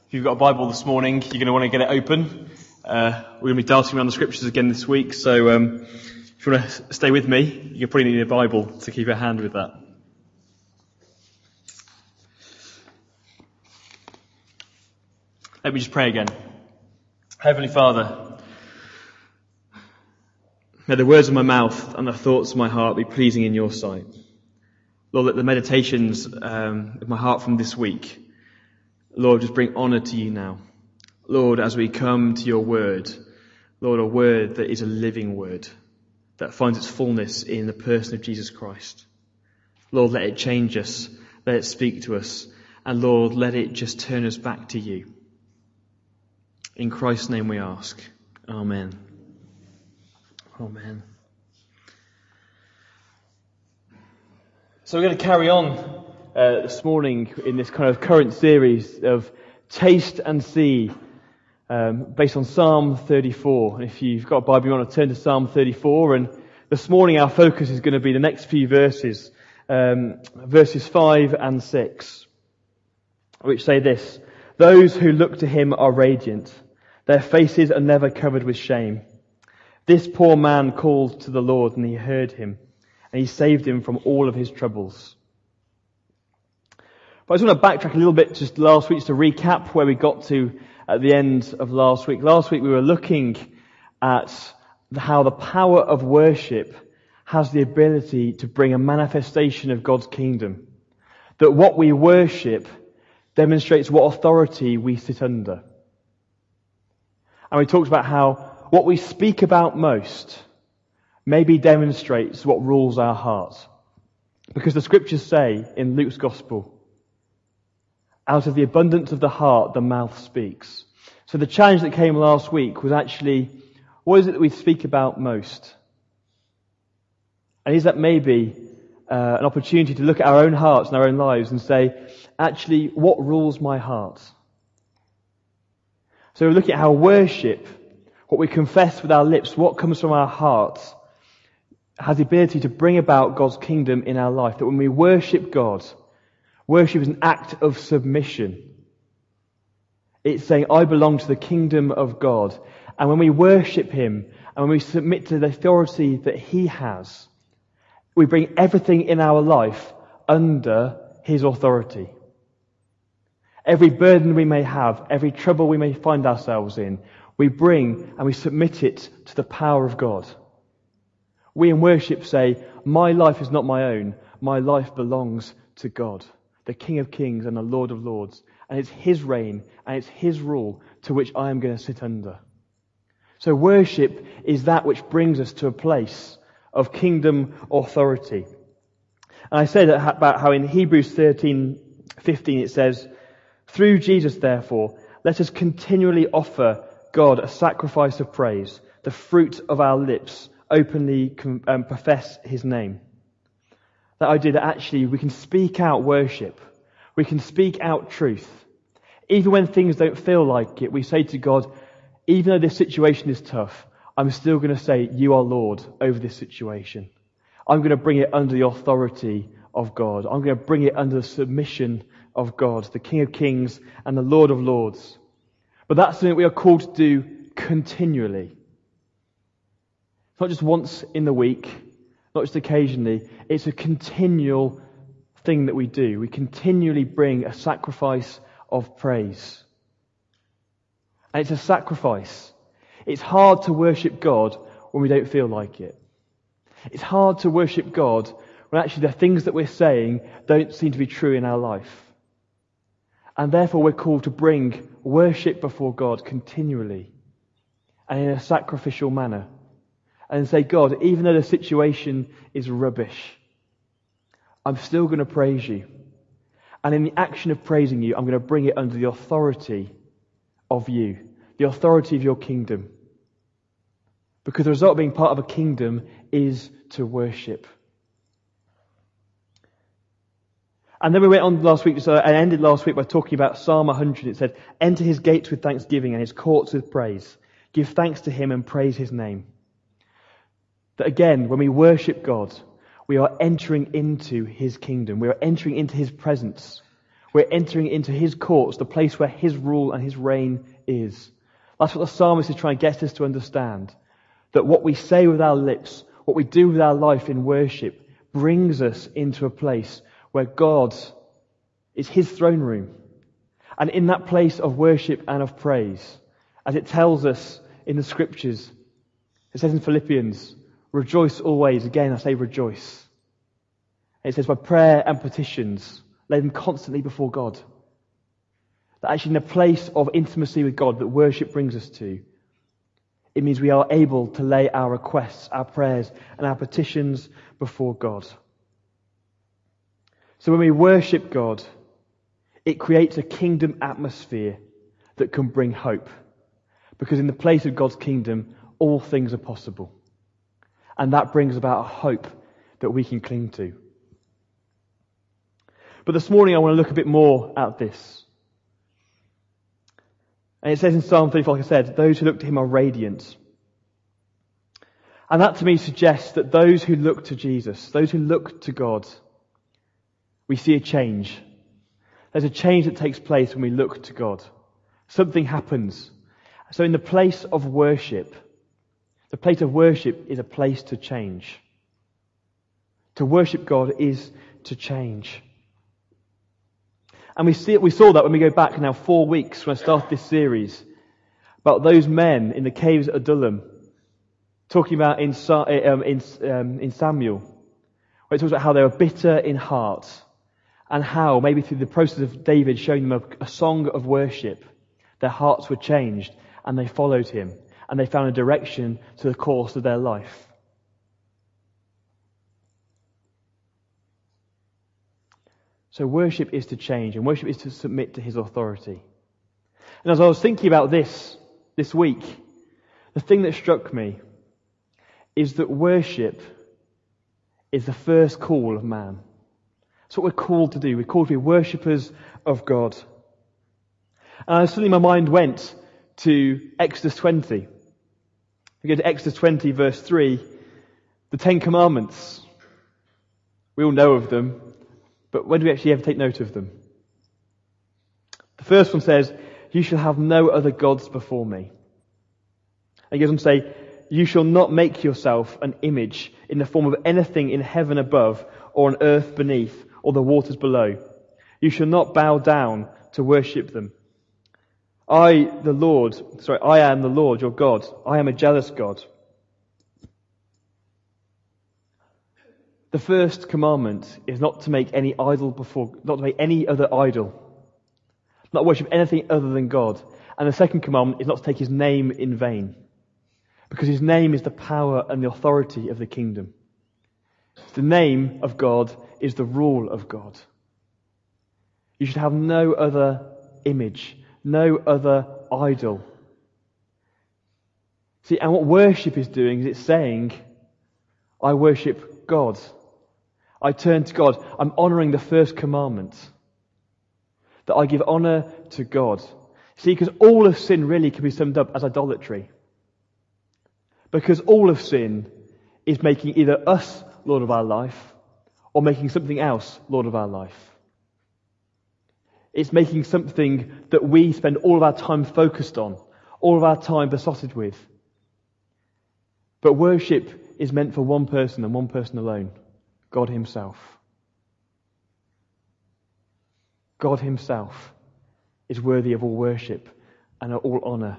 If you've got a Bible this morning, you're going to want to get it open. We're going to be darting around the scriptures again this week, so if you want to stay with me, you probably need a Bible to keep a hand with that. Let me just pray again. Heavenly Father, may the words of my mouth and the thoughts of my heart be pleasing in your sight. Lord, let the meditations of my heart from this week, Lord, just bring honour to you now. Lord, as we come to your word, Lord, a word that is a living word, that finds its fullness in the person of Jesus Christ. Lord, let it change us, let it speak to us, and Lord, let it just turn us back to you. In Christ's name we ask. Amen. Amen. So we're going to carry on this morning in this kind of current series of Taste and See, based on Psalm 34. And if you've got a Bible, you want to turn to Psalm 34. And this morning our focus is going to be the next few verses, verses 5 and 6, which say this: "Those who look to him are radiant. Their faces are never covered with shame. This poor man called to the Lord, and he heard him, and he saved him from all of his troubles." But I just want to backtrack a little bit just last week, just to recap where we got to at the end of last week. Last week we were looking at how the power of worship has the ability to bring a manifestation of God's kingdom. That what we worship demonstrates what authority we sit under. And we talked about how what we speak about most maybe demonstrates what rules our hearts. Because the scriptures say in Luke's gospel, out of the abundance of the heart, the mouth speaks. So the challenge that came last week was actually, what is it that we speak about most? And is that maybe an opportunity to look at our own hearts and our own lives and say, actually, what rules my heart? So we're looking at how worship, what we confess with our lips, what comes from our hearts, has the ability to bring about God's kingdom in our life. That when we worship God, worship is an act of submission. It's saying, I belong to the kingdom of God. And when we worship him, and when we submit to the authority that he has, we bring everything in our life under his authority. Every burden we may have, every trouble we may find ourselves in, we bring and we submit it to the power of God. We in worship say, my life is not my own. My life belongs to God, the King of Kings and the Lord of Lords. And it's his reign and it's his rule to which I am going to sit under. So worship is that which brings us to a place of kingdom authority. And I say that about how in Hebrews 13:15 it says, "Through Jesus, therefore, let us continually offer God a sacrifice of praise, the fruit of our lips, openly profess his name." That idea that actually we can speak out worship. We can speak out truth. Even when things don't feel like it, we say to God, even though this situation is tough, I'm still going to say, you are Lord over this situation. I'm going to bring it under the authority of God. I'm going to bring it under the submission of God, the King of Kings and the Lord of Lords. But that's something we are called to do continually. It's not just once in the week, not just occasionally. It's a continual thing that we do. We continually bring a sacrifice of praise. And it's a sacrifice. It's hard to worship God when we don't feel like it. It's hard to worship God when actually the things that we're saying don't seem to be true in our life. And therefore we're called to bring worship before God continually and in a sacrificial manner. And say, God, even though the situation is rubbish, I'm still going to praise you. And in the action of praising you, I'm going to bring it under the authority of you, the authority of your kingdom. Because the result of being part of a kingdom is to worship. And then we went on last week, so I ended last week by talking about Psalm 100. It said, "Enter his gates with thanksgiving and his courts with praise. Give thanks to him and praise his name." That again, when we worship God, we are entering into his kingdom. We are entering into his presence. We're entering into his courts, the place where his rule and his reign is. That's what the psalmist is trying to get us to understand. That what we say with our lips, what we do with our life in worship, brings us into a place where God is his throne room. And in that place of worship and of praise, as it tells us in the scriptures, it says in Philippians, rejoice always. Again, I say rejoice. And it says by prayer and petitions, lay them constantly before God. That actually in a place of intimacy with God that worship brings us to, it means we are able to lay our requests, our prayers, and our petitions before God. So when we worship God, it creates a kingdom atmosphere that can bring hope. Because in the place of God's kingdom, all things are possible. And that brings about a hope that we can cling to. But this morning I want to look a bit more at this. And it says in Psalm 34, like I said, those who look to him are radiant. And that to me suggests that those who look to Jesus, those who look to God, we see a change. There's a change that takes place when we look to God. Something happens. So in the place of worship is a place to change. To worship God is to change. And we saw that when we go back now 4 weeks when I started this series about those men in the caves at Adullam, talking about in Samuel, where it talks about how they were bitter in heart, and how maybe through the process of David showing them a song of worship, their hearts were changed and they followed him and they found a direction to the course of their life. So worship is to change, and worship is to submit to his authority. And as I was thinking about this week, the thing that struck me is that worship is the first call of man. That's what we're called to do. We're called to be worshippers of God. And suddenly my mind went to Exodus 20. We go to Exodus 20 verse 3, the 10 Commandments. We all know of them. But when do we actually ever take note of them? The first one says, you shall have no other gods before me. And he goes on to say, you shall not make yourself an image in the form of anything in heaven above, or on earth beneath, or the waters below. You shall not bow down to worship them. I am the Lord your God. I am a jealous God. The first commandment is not to make any not to make any other idol. Not worship anything other than God. And the second commandment is not to take his name in vain. Because his name is the power and the authority of the kingdom. The name of God is the rule of God. You should have no other image, no other idol. See, and what worship is doing is it's saying, I worship God. I turn to God. I'm honouring the first commandment. That I give honour to God. See, because all of sin really can be summed up as idolatry. Because all of sin is making either us Lord of our life, or making something else Lord of our life. It's making something that we spend all of our time focused on, all of our time besotted with. But worship is meant for one person and one person alone, God himself. God himself is worthy of all worship and all honour.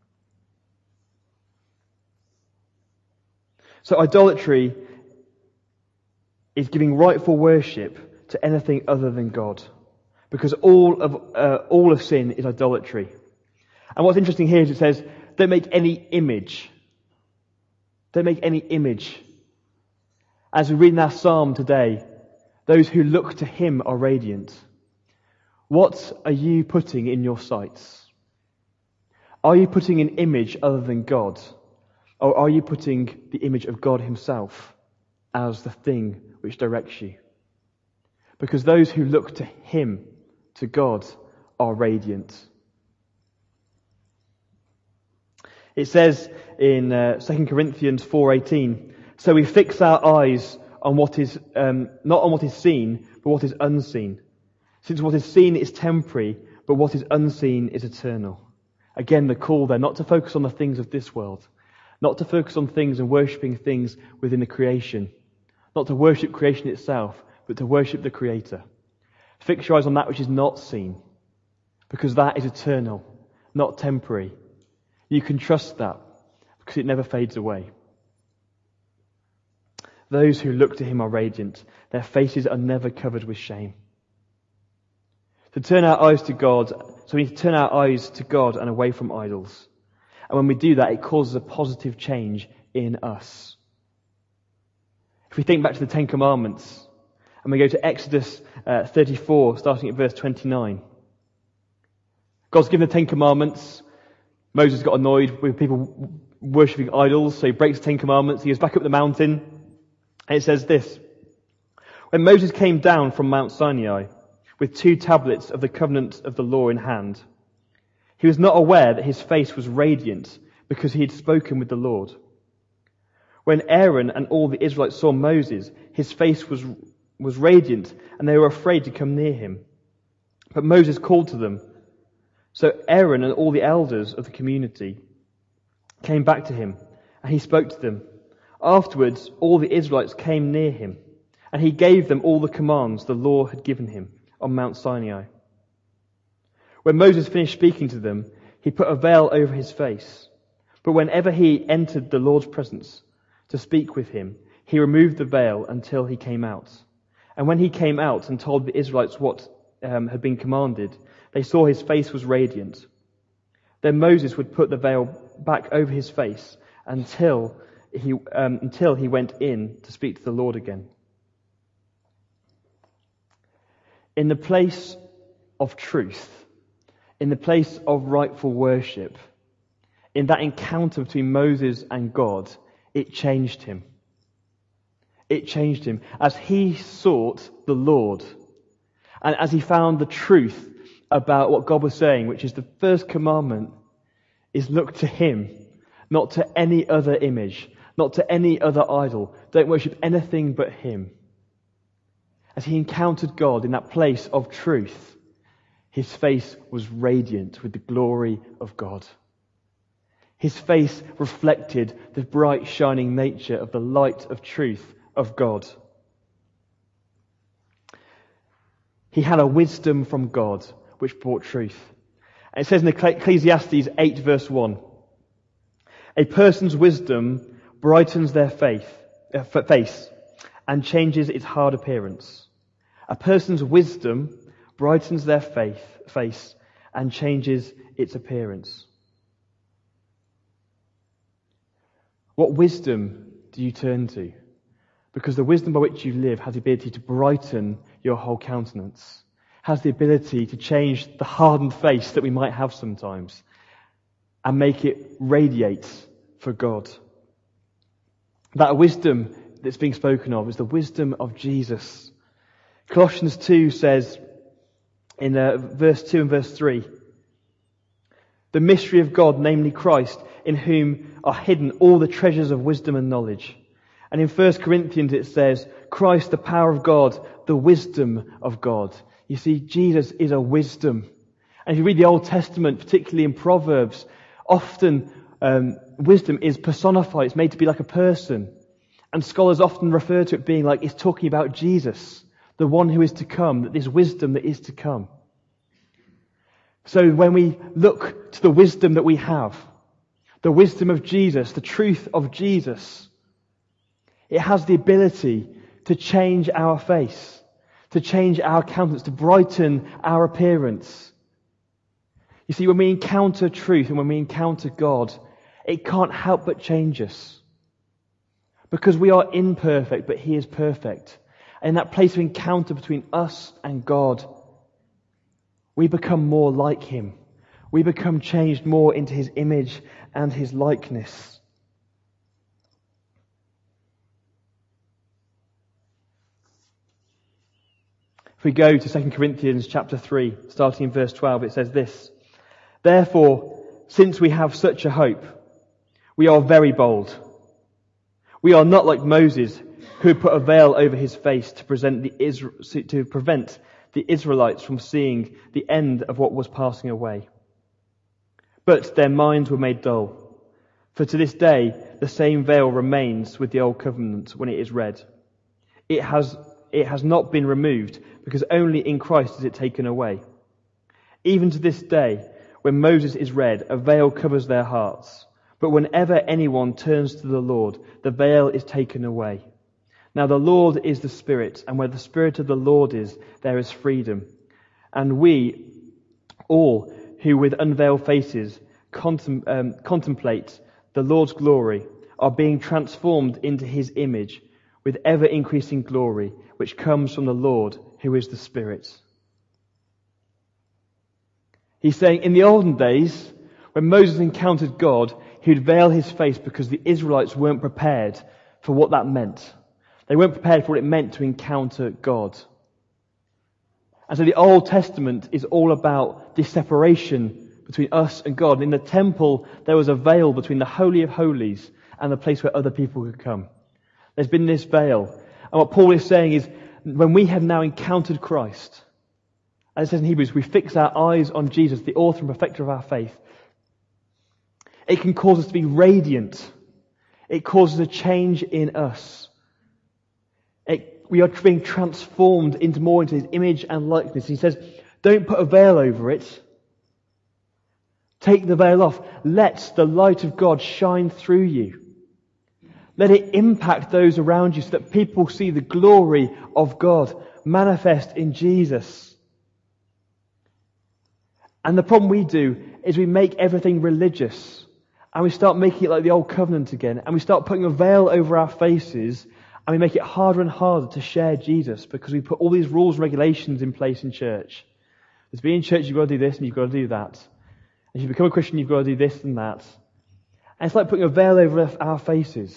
So idolatry is giving rightful worship to anything other than God. Because all of sin is idolatry. And what's interesting here is it says, don't make any image. Don't make any image. As we read in our psalm today, those who look to him are radiant. What are you putting in your sights? Are you putting an image other than God? Or are you putting the image of God himself as the thing which directs you? Because those who look to him, to God, are radiant. It says in 2 Corinthians 4:18, so we fix our eyes on what is not on what is seen, but what is unseen. Since what is seen is temporary, but what is unseen is eternal. Again, the call there, not to focus on the things of this world, not to focus on things and worshipping things within the creation, not to worship creation itself, but to worship the Creator. Fix your eyes on that which is not seen, because that is eternal, not temporary. You can trust that, because it never fades away. Those who look to Him are radiant. Their faces are never covered with shame. To turn our eyes to God, so we need to turn our eyes to God and away from idols. And when we do that, it causes a positive change in us. If we think back to the Ten Commandments, and we go to Exodus 34, starting at verse 29. God's given the Ten Commandments. Moses got annoyed with people worshipping idols, so he breaks the Ten Commandments. He goes back up the mountain, and it says this: When Moses came down from Mount Sinai with 2 tablets of the covenant of the law in hand, he was not aware that his face was radiant because he had spoken with the Lord. When Aaron and all the Israelites saw Moses, his face was radiant, and they were afraid to come near him. But Moses called to them. So Aaron and all the elders of the community came back to him, and he spoke to them. Afterwards, all the Israelites came near him, and he gave them all the commands the Lord had given him on Mount Sinai. When Moses finished speaking to them, he put a veil over his face. But whenever he entered the Lord's presence to speak with him, he removed the veil until he came out. And when he came out and told the Israelites what had been commanded, they saw his face was radiant. Then Moses would put the veil back over his face until he went in to speak to the Lord again. In the place of truth, in the place of rightful worship, in that encounter between Moses and God, it changed him. It changed him as he sought the Lord and as he found the truth about what God was saying, which is the first commandment is look to Him, not to any other image, not to any other idol. Don't worship anything but Him. As he encountered God in that place of truth, his face was radiant with the glory of God. His face reflected the bright, shining nature of the light of truth of God. He had a wisdom from God which brought truth. And it says in Ecclesiastes 8 verse 1, a person's wisdom brightens their face and changes its hard appearance. A person's wisdom brightens their face and changes its appearance. What wisdom do you turn to? Because the wisdom by which you live has the ability to brighten your whole countenance, has the ability to change the hardened face that we might have sometimes and make it radiate for God. That wisdom that's being spoken of is the wisdom of Jesus. Colossians 2 says in verse 2 and verse 3, the mystery of God, namely Christ, in whom are hidden all the treasures of wisdom and knowledge. And in 1 Corinthians it says, Christ, the power of God, the wisdom of God. You see, Jesus is a wisdom. And if you read the Old Testament, particularly in Proverbs, often wisdom is personified. It's made to be like a person. And scholars often refer to it being like it's talking about Jesus, the one who is to come, that this wisdom that is to come. So when we look to the wisdom that we have, the wisdom of Jesus, the truth of Jesus, it has the ability to change our face, to change our countenance, to brighten our appearance. You see, when we encounter truth and when we encounter God, it can't help but change us. Because we are imperfect, but He is perfect. And in that place of encounter between us and God, we become more like Him. We become changed more into His image and His likeness. If we go to 2 Corinthians chapter 3, starting in verse 12, it says this, therefore, since we have such a hope, we are very bold. We are not like Moses, who had put a veil over his face to prevent the Israelites from seeing the end of what was passing away. But their minds were made dull. For to this day, the same veil remains with the old covenant when it is read. It has not been removed, because only in Christ is it taken away. Even to this day, when Moses is read, a veil covers their hearts. But whenever anyone turns to the Lord, the veil is taken away. Now the Lord is the Spirit, and where the Spirit of the Lord is, there is freedom. And we all who with unveiled faces contemplate the Lord's glory are being transformed into his image with ever-increasing glory, which comes from the Lord, who is the Spirit. He's saying in the olden days, when Moses encountered God, he would veil his face because the Israelites weren't prepared for what that meant. They weren't prepared for what it meant to encounter God. And so the Old Testament is all about this separation between us and God. In the temple, there was a veil between the Holy of Holies and the place where other people could come. There's been this veil. And what Paul is saying is, when we have now encountered Christ, as it says in Hebrews, we fix our eyes on Jesus, the author and perfecter of our faith. It can cause us to be radiant. It causes a change in us. We are being transformed into his image and likeness. He says, don't put a veil over it. Take the veil off. Let the light of God shine through you. Let it impact those around you so that people see the glory of God manifest in Jesus. And the problem we do is we make everything religious. And we start making it like the old covenant again. And we start putting a veil over our faces. And we make it harder and harder to share Jesus because we put all these rules and regulations in place in church. To be in church, you've got to do this and you've got to do that. If you become a Christian, you've got to do this and that. And it's like putting a veil over our faces.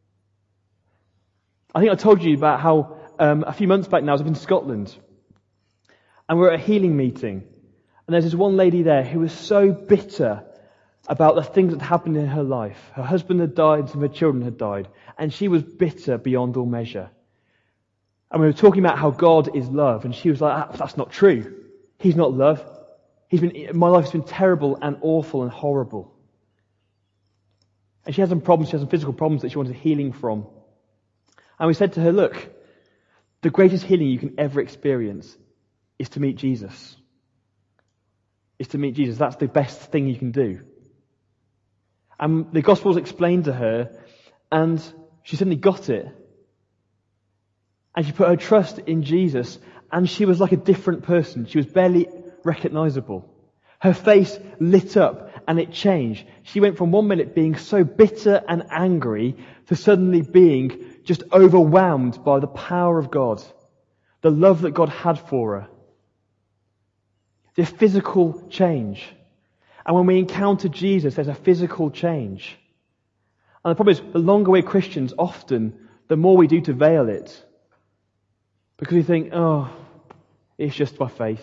I think I told you about how a few months back now I was up in Scotland. And we were at a healing meeting. And there's this one lady there who was so bitter about the things that happened in her life. Her husband had died and some of her children had died. And she was bitter beyond all measure. And we were talking about how God is love. And she was like, that's not true. He's not love. My life has been terrible and awful and horrible. And she had some problems. She had some physical problems that she wanted healing from. And we said to her, look, the greatest healing you can ever experience is to meet Jesus. Is to meet Jesus. That's the best thing you can do. And the gospel was explained to her, and she suddenly got it. And she put her trust in Jesus, and she was like a different person. She was barely recognizable. Her face lit up, and it changed. She went from 1 minute being so bitter and angry to suddenly being just overwhelmed by the power of God, the love that God had for her. The physical change. And when we encounter Jesus, there's a physical change. And the problem is, the longer we're Christians, often, the more we do to veil it. Because we think, it's just by faith.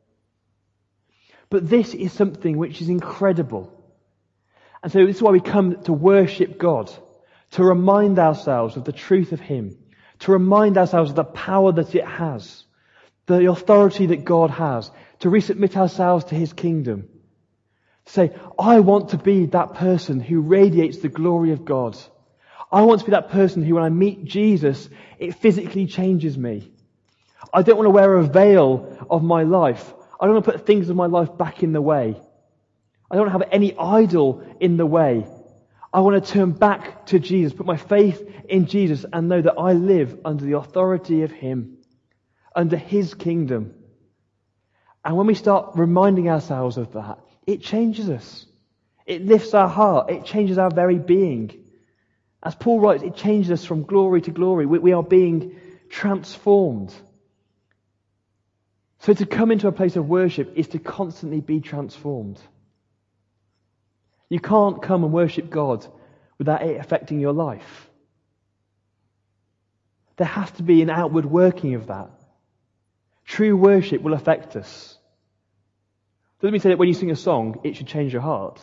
But this is something which is incredible. And so this is why we come to worship God. To remind ourselves of the truth of Him. To remind ourselves of the power that it has. The authority that God has. To resubmit ourselves to His kingdom. To say, I want to be that person who radiates the glory of God. I want to be that person who, when I meet Jesus, it physically changes me. I don't want to wear a veil of my life. I don't want to put things of my life back in the way. I don't want to have any idol in the way. I want to turn back to Jesus, put my faith in Jesus, and know that I live under the authority of Him, under His kingdom. And when we start reminding ourselves of that, it changes us. It lifts our heart. It changes our very being. As Paul writes, it changes us from glory to glory. We are being transformed. So to come into a place of worship is to constantly be transformed. You can't come and worship God without it affecting your life. There has to be an outward working of that. True worship will affect us. Doesn't mean say that when you sing a song, it should change your heart.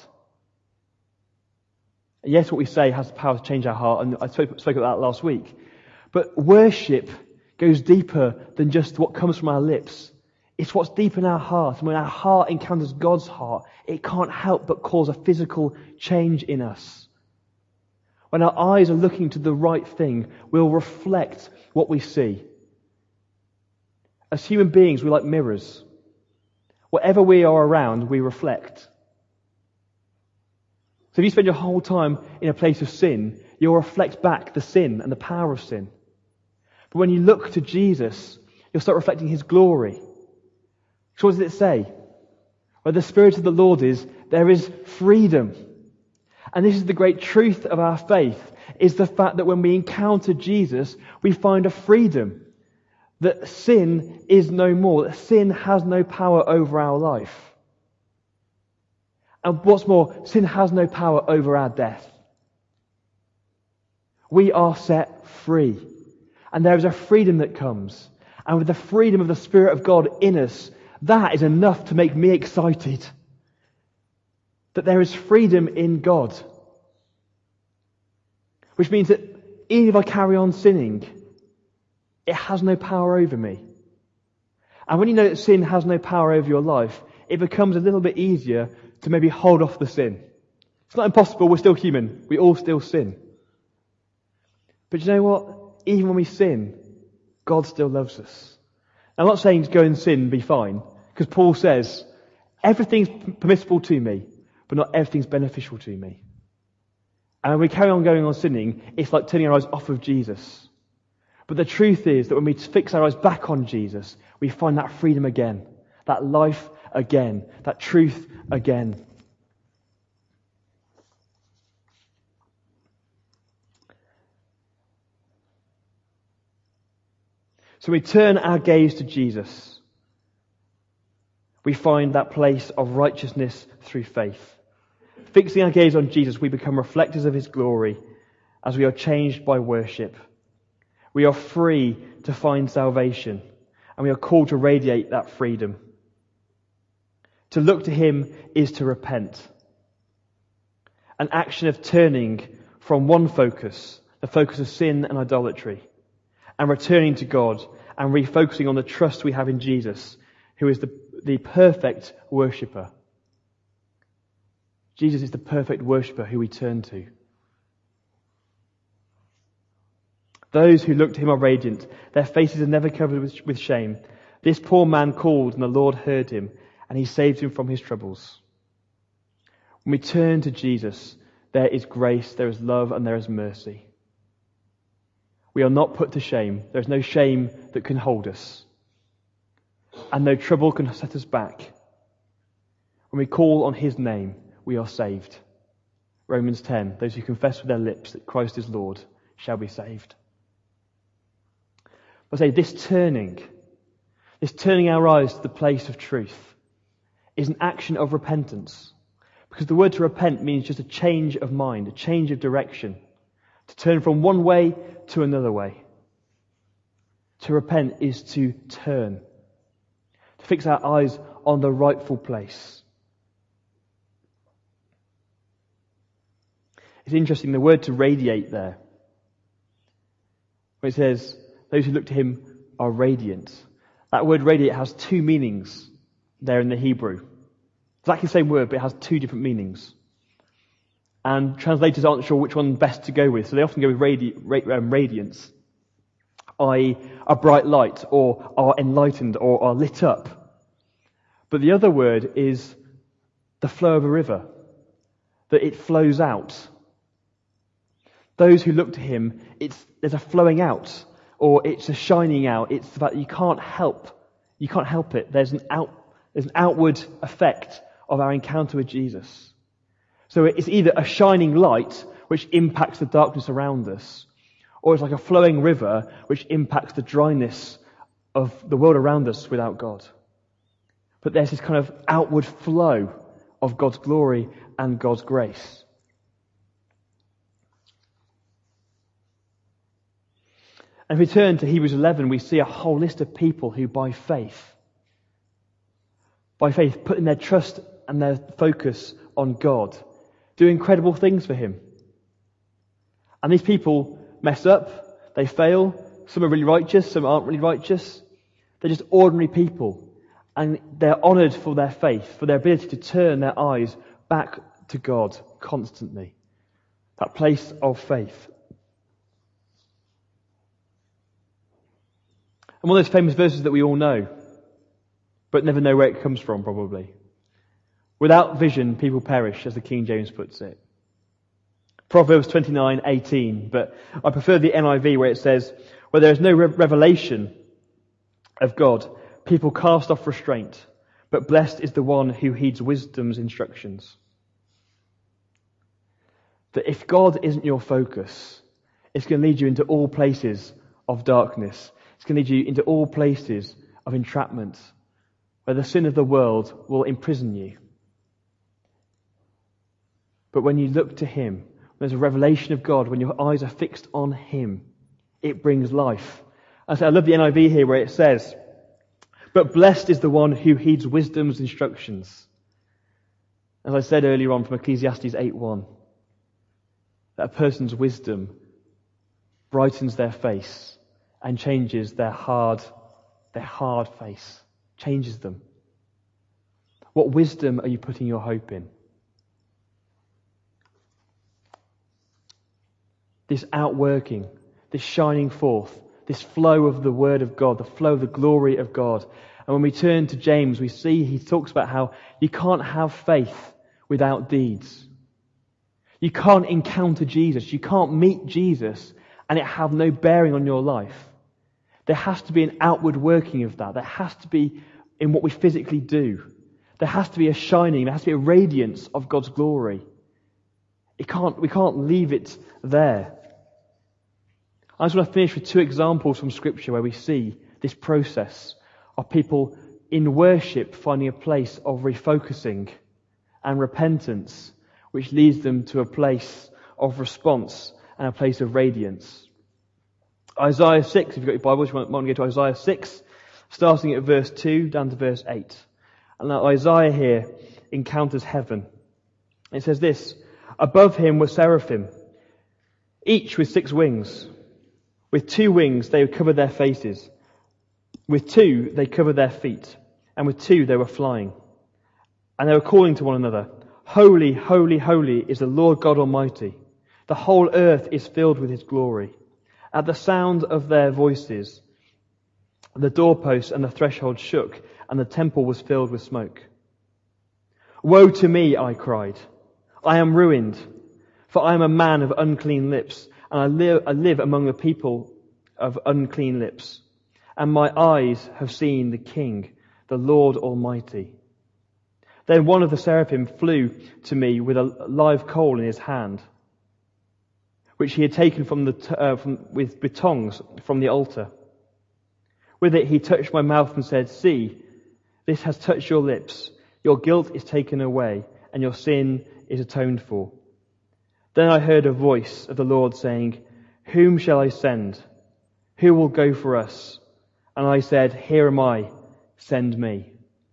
And yes, what we say has the power to change our heart, and I spoke about that last week. But worship goes deeper than just what comes from our lips. It's what's deep in our heart. And when our heart encounters God's heart, it can't help but cause a physical change in us. When our eyes are looking to the right thing, we'll reflect what we see. As human beings, we're like mirrors. Whatever we are around, we reflect. So if you spend your whole time in a place of sin, you'll reflect back the sin and the power of sin. But when you look to Jesus, you'll start reflecting His glory. So what does it say? Where the Spirit of the Lord is, there is freedom. And this is the great truth of our faith, is the fact that when we encounter Jesus, we find a freedom. That sin is no more, that sin has no power over our life. And what's more, sin has no power over our death. We are set free. And there is a freedom that comes. And with the freedom of the Spirit of God in us, that is enough to make me excited. That there is freedom in God. Which means that even if I carry on sinning, it has no power over me. And when you know that sin has no power over your life, it becomes a little bit easier to maybe hold off the sin. It's not impossible, we're still human. We all still sin. But you know what? Even when we sin, God still loves us. I'm not saying to go and sin and be fine, because Paul says, everything's permissible to me, but not everything's beneficial to me. And when we carry on going on sinning, it's like turning our eyes off of Jesus. But the truth is that when we fix our eyes back on Jesus, we find that freedom again, that life again, that truth again. So we turn our gaze to Jesus. We find that place of righteousness through faith. Fixing our gaze on Jesus, we become reflectors of His glory as we are changed by worship. We are free to find salvation, and we are called to radiate that freedom. To look to Him is to repent. An action of turning from one focus, the focus of sin and idolatry, and returning to God and refocusing on the trust we have in Jesus, who is the perfect worshipper. Jesus is the perfect worshipper who we turn to. Those who look to Him are radiant. Their faces are never covered with shame. This poor man called, and the Lord heard him, and He saved him from his troubles. When we turn to Jesus, there is grace, there is love, and there is mercy. We are not put to shame. There is no shame that can hold us. And no trouble can set us back. When we call on His name, we are saved. Romans 10, those who confess with their lips that Christ is Lord shall be saved. I say this turning our eyes to the place of truth is an action of repentance. Because the word to repent means just a change of mind, a change of direction. To turn from one way to another way. To repent is to turn. To fix our eyes on the rightful place. It's interesting, the word to radiate there. When it says, those who look to Him are radiant. That word radiate has two meanings there in the Hebrew. Exactly the same word, but it has two different meanings. And translators aren't sure which one best to go with, so they often go with radiance, i.e. a bright light, or are enlightened, or are lit up. But the other word is the flow of a river, that it flows out. Those who look to Him, there's a flowing out, or it's a shining out. It's the fact that you can't help it. There's an outward effect of our encounter with Jesus. So it's either a shining light, which impacts the darkness around us, or it's like a flowing river, which impacts the dryness of the world around us without God. But there's this kind of outward flow of God's glory and God's grace. And if we turn to Hebrews 11, we see a whole list of people who by faith, putting their trust and their focus on God, do incredible things for Him. And these people mess up, they fail, some are really righteous, some aren't really righteous. They're just ordinary people. And they're honoured for their faith, for their ability to turn their eyes back to God constantly. That place of faith. And one of those famous verses that we all know, but never know where it comes from probably. Without vision, people perish, as the King James puts it. Proverbs 29:18, but I prefer the NIV where it says, where there is no revelation of God, people cast off restraint, but blessed is the one who heeds wisdom's instructions. That if God isn't your focus, it's going to lead you into all places of darkness. It's going to lead you into all places of entrapment, where the sin of the world will imprison you. But when you look to Him, there's a revelation of God, when your eyes are fixed on Him, it brings life. I love the NIV here where it says, but blessed is the one who heeds wisdom's instructions. As I said earlier on from Ecclesiastes 8:1, that a person's wisdom brightens their face and changes their hard face, changes them. What wisdom are you putting your hope in? This outworking, this shining forth, this flow of the Word of God, the flow of the glory of God. And when we turn to James, we see he talks about how you can't have faith without deeds. You can't encounter Jesus. You can't meet Jesus and it have no bearing on your life. There has to be an outward working of that. There has to be in what we physically do. There has to be a shining, there has to be a radiance of God's glory. We can't leave it there. I just want to finish with two examples from Scripture where we see this process of people in worship finding a place of refocusing and repentance, which leads them to a place of response and a place of radiance. Isaiah 6, if you've got your Bibles, you might want to go to Isaiah 6, starting at verse 2 down to verse 8. And now Isaiah here encounters heaven. It says this, above him were seraphim, each with 6 wings. With 2 wings they covered their faces. With 2 they covered their feet. And with 2 they were flying. And they were calling to one another, holy, holy, holy is the Lord God Almighty. The whole earth is filled with His glory. At the sound of their voices, the doorposts and the threshold shook, and the temple was filled with smoke. Woe to me, I cried. I am ruined, for I am a man of unclean lips, and I live among the people of unclean lips. And my eyes have seen the King, the Lord Almighty. Then one of the seraphim flew to me with a live coal in his hand, which he had taken with tongs from the altar. With it he touched my mouth and said, see, this has touched your lips. Your guilt is taken away, and your sin is atoned for. Then I heard a voice of the Lord saying, whom shall I send? Who will go for us? And I said, here am I, send me.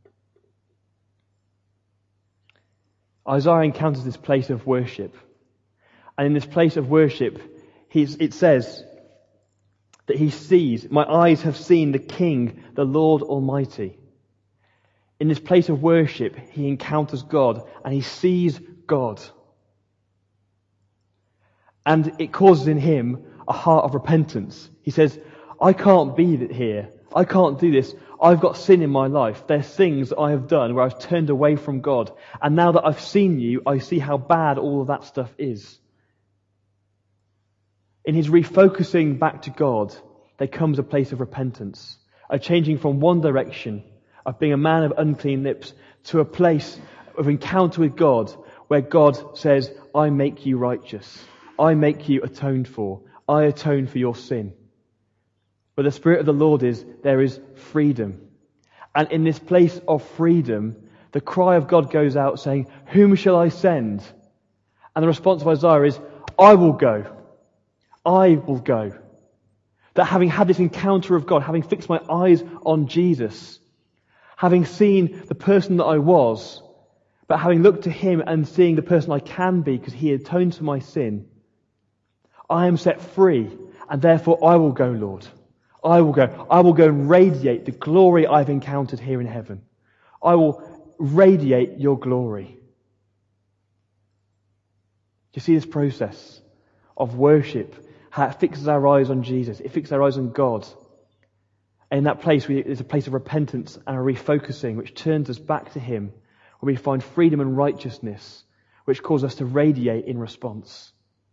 Isaiah encounters this place of worship. And in this place of worship, it says that he sees, my eyes have seen the King, the Lord Almighty. In this place of worship, he encounters God and he sees God. And it causes in him a heart of repentance. He says, I can't be here. I can't do this. I've got sin in my life. There's things I have done where I've turned away from God. And now that I've seen you, I see how bad all of that stuff is. In his refocusing back to God, there comes a place of repentance. A changing from one direction, of being a man of unclean lips, to a place of encounter with God, where God says, I make you righteous. I make you atoned for. I atone for your sin. Where the Spirit of the Lord is, there is freedom. And in this place of freedom, the cry of God goes out saying, whom shall I send? And the response of Isaiah is, I will go. I will go. That having had this encounter of God, having fixed my eyes on Jesus, having seen the person that I was, but having looked to Him and seeing the person I can be because He atoned for my sin, I am set free, and therefore I will go, Lord. I will go. I will go and radiate the glory I've encountered here in heaven. I will radiate your glory. Do you see this process of worship? How it fixes our eyes on Jesus. It fixes our eyes on God. And in that place, there's a place of repentance and a refocusing, which turns us back to Him, where we find freedom and righteousness, which cause us to radiate in response.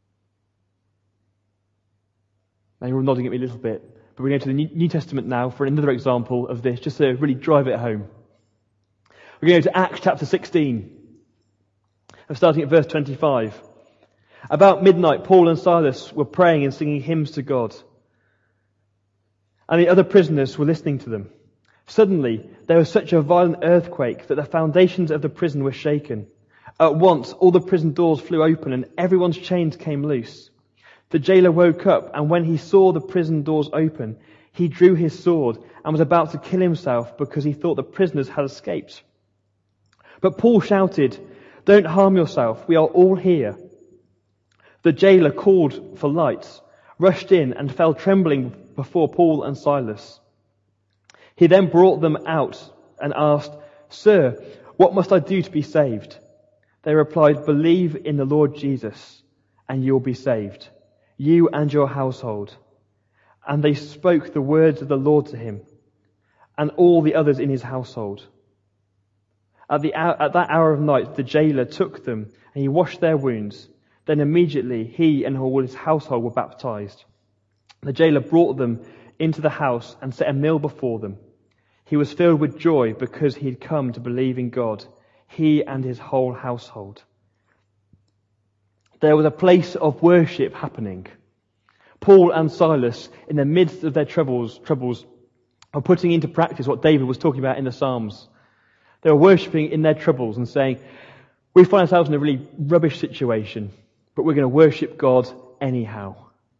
Now you're all nodding at me a little bit, but we're going to the New Testament now for another example of this, just to really drive it home. We're going to go to Acts chapter 16. I'm starting at verse 25. About midnight, Paul and Silas were praying and singing hymns to God, and the other prisoners were listening to them. Suddenly, there was such a violent earthquake that the foundations of the prison were shaken. At once, all the prison doors flew open and everyone's chains came loose. The jailer woke up, and when he saw the prison doors open, he drew his sword and was about to kill himself because he thought the prisoners had escaped. But Paul shouted, "Don't harm yourself, we are all here." The jailer called for lights, rushed in and fell trembling before Paul and Silas. He then brought them out and asked, "Sir, what must I do to be saved?" They replied, "Believe in the Lord Jesus, and you will be saved, you and your household." And they spoke the words of the Lord to him, and all the others in his household. At that hour of night, the jailer took them, and he washed their wounds. Then immediately he and all his household were baptized. The jailer brought them into the house and set a meal before them. He was filled with joy because he had come to believe in God, he and his whole household. There was a place of worship happening. Paul and Silas, in the midst of their troubles, are putting into practice what David was talking about in the Psalms. They were worshipping in their troubles and saying, we find ourselves in a really rubbish situation, but we're going to worship God anyhow.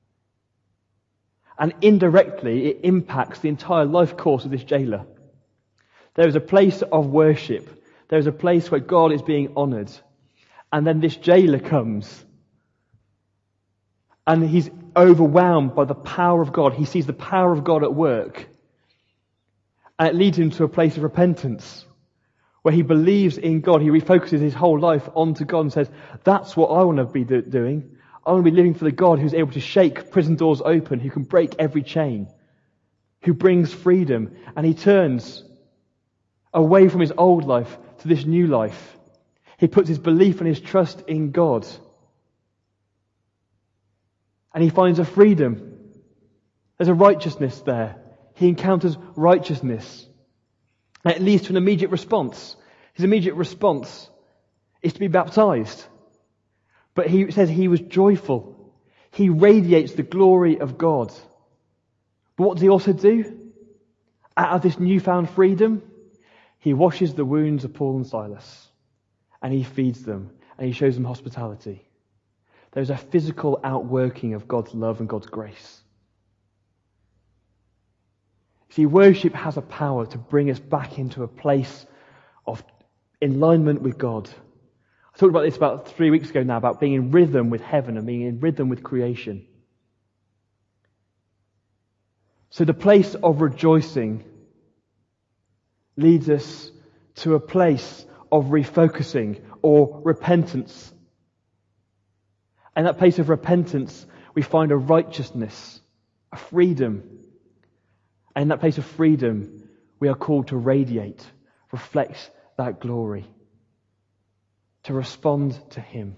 And indirectly, it impacts the entire life course of this jailer. There is a place of worship. There is a place where God is being honoured. And then this jailer comes. And he's overwhelmed by the power of God. He sees the power of God at work. And it leads him to a place of repentance, where he believes in God. He refocuses his whole life onto God and says, that's what I want to be doing. I want to be living for the God who's able to shake prison doors open, who can break every chain, who brings freedom. And he turns away from his old life to this new life. He puts his belief and his trust in God. And he finds a freedom. There's a righteousness there. He encounters righteousness. And it leads to an immediate response. His immediate response is to be baptized. But he says he was joyful. He radiates the glory of God. But what does he also do? Out of this newfound freedom, he washes the wounds of Paul and Silas. And he feeds them. And he shows them hospitality. There's a physical outworking of God's love and God's grace. See, worship has a power to bring us back into a place of alignment with God. I talked about this about 3 weeks ago now, about being in rhythm with heaven and being in rhythm with creation. So the place of rejoicing leads us to a place of refocusing or repentance. And that place of repentance, we find a righteousness, a freedom. And in that place of freedom, we are called to radiate, reflect that glory, to respond to Him.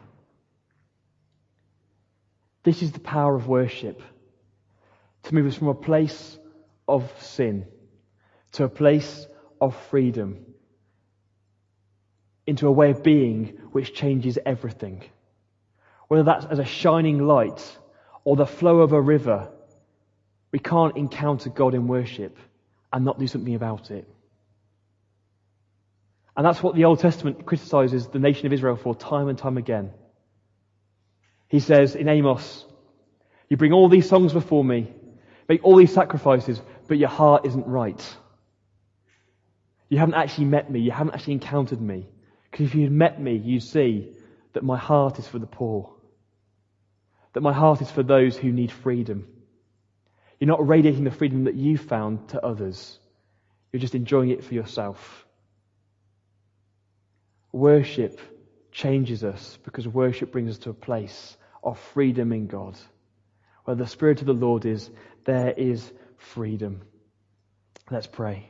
This is the power of worship, to move us from a place of sin to a place of freedom, into a way of being which changes everything. Whether that's as a shining light or the flow of a river, we can't encounter God in worship and not do something about it. And that's what the Old Testament criticizes the nation of Israel for time and time again. He says in Amos, you bring all these songs before me, make all these sacrifices, but your heart isn't right. You haven't actually met me. You haven't actually encountered me. Because if you had met me, you'd see that my heart is for the poor. That my heart is for those who need freedom. You're not radiating the freedom that you found to others. You're just enjoying it for yourself. Worship changes us because worship brings us to a place of freedom in God. Where the Spirit of the Lord is, there is freedom. Let's pray.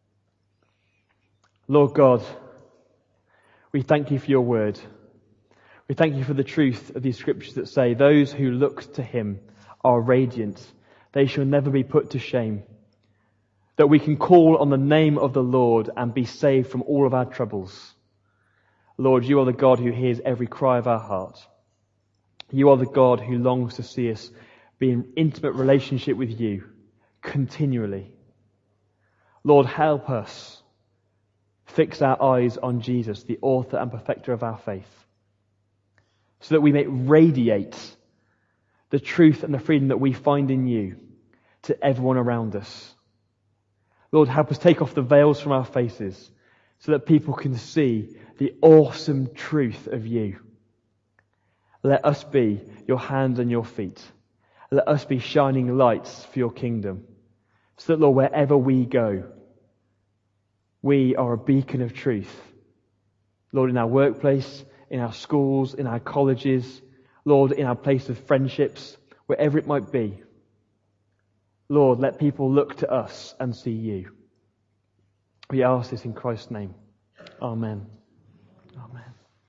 Lord God, we thank you for your word. We thank you for the truth of these scriptures that say, those who look to him are radiant. They shall never be put to shame. That we can call on the name of the Lord and be saved from all of our troubles. Lord, you are the God who hears every cry of our heart. You are the God who longs to see us be in intimate relationship with you continually. Lord, help us fix our eyes on Jesus, the author and perfecter of our faith, so that we may radiate the truth and the freedom that we find in you to everyone around us. Lord, help us take off the veils from our faces so that people can see the awesome truth of you. Let us be your hands and your feet. Let us be shining lights for your kingdom, so that, Lord, wherever we go, we are a beacon of truth. Lord, in our workplace, in our schools, in our colleges, Lord, in our place of friendships, wherever it might be. Lord, let people look to us and see you. We ask this in Christ's name. Amen. Amen.